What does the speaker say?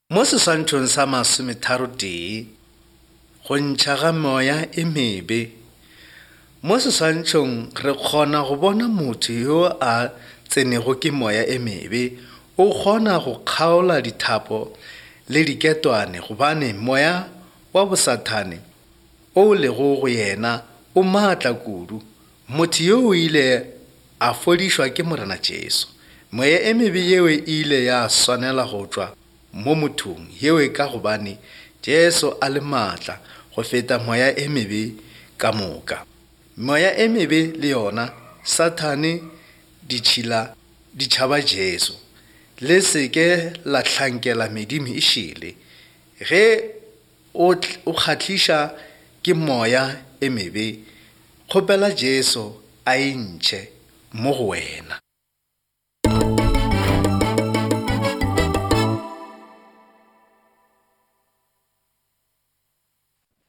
Mo seswantšhong sa 31 go ntšha ga moya e mebe. Mo seswantšhong re kgona go bona motho yo a tsenego ke moya e mebe o kgona go kgaola dithapo le diketwane gobane moya wa bosathane o lego go yena o maatla kudu. Motho yo o ile a fodišwa ke Morena Jesu. Moya e mebe yeo e ile ya swanela go tšwa mo mothong yeo ka gobane Jesu a le maatla go feta moya e mebe ka moka. Moya e mebe le yona Sathane di tšhaba Jesu le seke la hlankela medimo e šele. Ge o kgahliša ke moya e mebe, kgopela Jesu a e ntšhe mo go wena.